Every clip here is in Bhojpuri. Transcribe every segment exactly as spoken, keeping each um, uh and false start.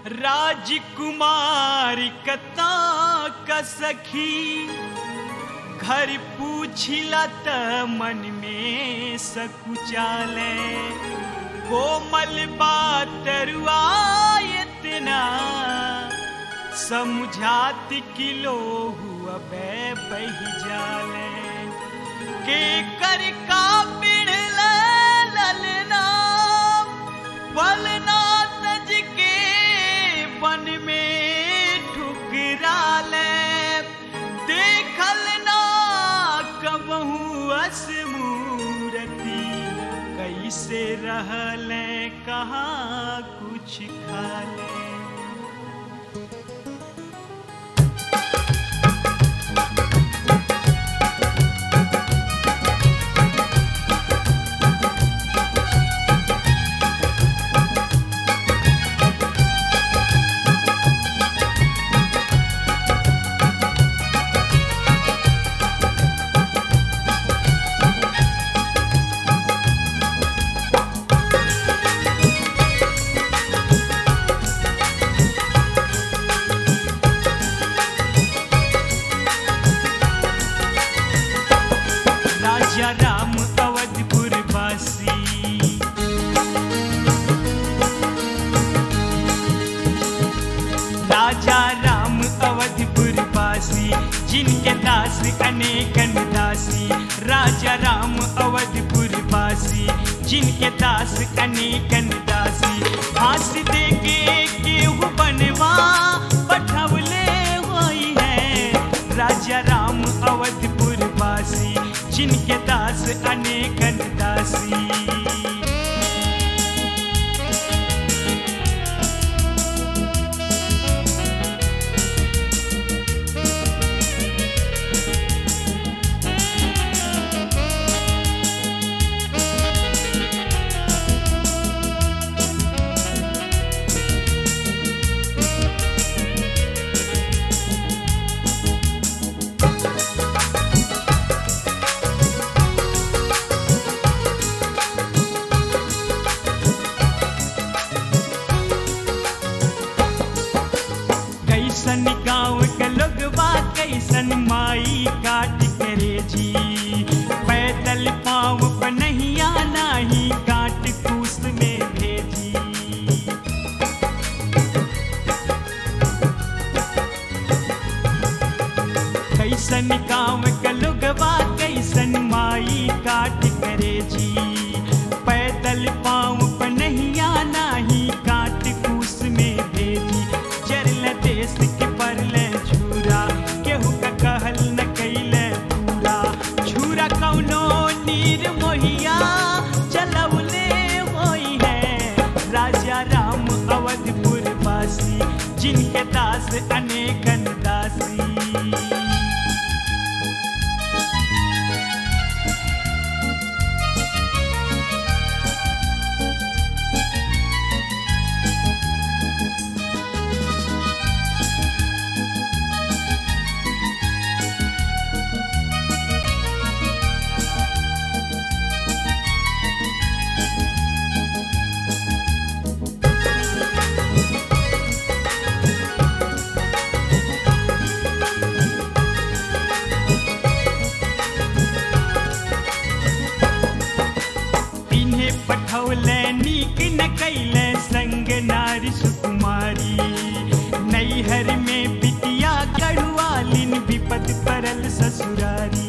राजकुमारी कता का सखी घर पूछिला त मन में सकुचाले कोमल बातरुआ इतना समझात किलो हुआ बे बही जाले के कर का पिड़ ललना पलना तज के वन में ठुकराले देखल ना कबहू असमूरती कैसे रहले कहाँ कुछ खाले। राजा राम अवधपुर वासी राजा राम अवधपुर वासी जिनके दास अनेकन दासी राजा राम अवधपुर वासी जिनके दास अनेकन दासी फांस दे के केहू बनवा पठवले होई है राजा राम अवधपुर वासी जिनके दास अनेकन दासी। कैसन गाँव के लोगवा कैसन माई काट करे जी पैदल पाँव पर नहीं आना ही काट कूस में भेजी। कैसन गाँव के लोगवा कैसन माई काट करे जी पैदल पाँव पर नहीं आना ही काट कूस में भेजी। देश के परले छुरा केहू का कहल न कैले पूरा छुरा कौनो नीर मोहिया चलौले होई है राजा राम अवधपुर वासी जिनके दास अनेकन दासी। पठौले नीक न कैले संग नारी सुकुमारी नैहर में बिटिया गढ़वालिन विपद परल ससुरारी।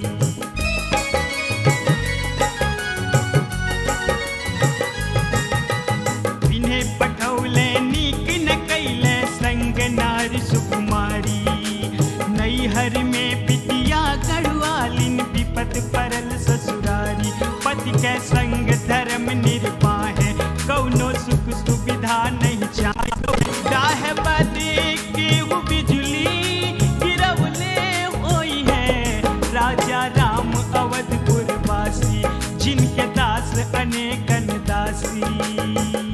इन्हें पठौले नीक न कैले संग नारी सुकुमारी नैहर में बिटिया गढ़वालिन विपद परल ससुरारी। पति के संग धर्म निर्वाह है कौनो सुख सुविधा नहीं चाहे डाह बदे के वो बिजली गिरवले होई है राजा राम अवधपुर वासी जिनके दास अनेकन दासी।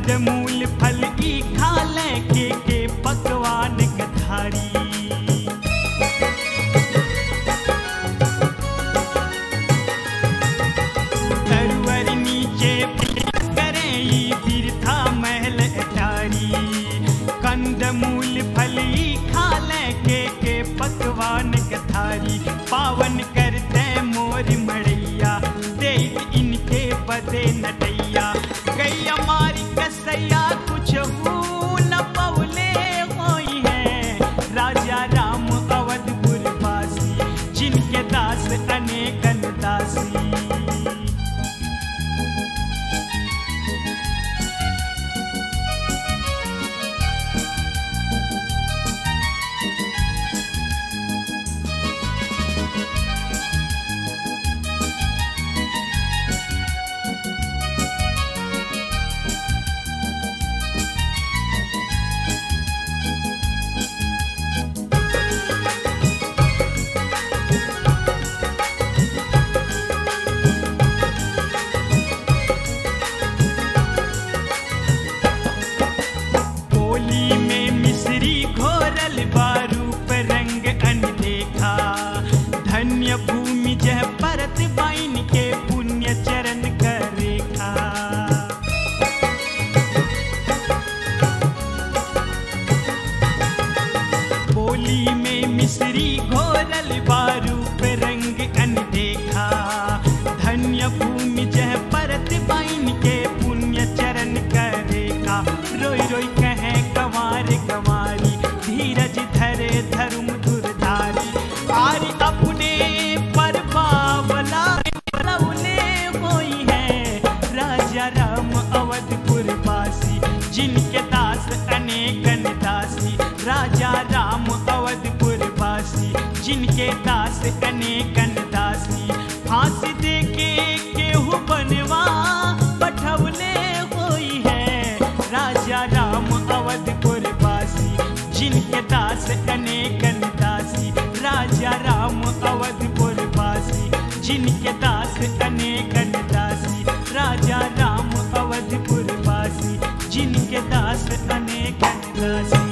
कंद मूल फल की खाले के के पकवान गठारी। तरुवर नीचे करे बिरथा महल अटारी। कंद मूल फल की खाले के के पकवान गठारी। पावन करते मोर मड़ैया दे इनके बदे नटैया। गैया मारी कसैया कुछ हू न पवले होई है। राजा राम अवधपुर वासी जिनके दास अनेकन दासी। बारूप रंग अनदेखा। धन्य भूमि जह परत बाइन के पुण्य चरण कर रेखा। बोली में मिश्री घोरल बारूप रंग अनदेखा। धन्य भूमि जह परत बाइन के पुण्य चरण कर रेखा। रोई रोई कहे कंवार कंवारी धीरज धरे धर्म धुरधारी। आरी अपने पर बावला बलौले होई है। राजा राम अवधपुर वासी जिनके दास अनेकन दासी। राजा राम अवधपुर वासी जिनके दास अनेकन दासी। फांसी दे के केहू बनवा पठवले होई है। राजा राम अवधपुर वासी जिनके दास अनेकन दासी। राजा राम अवधपुर वासी जिनके दास अनेकन दासी। राजा राम अवधपुर वासी जिनके दास अनेकन दासी।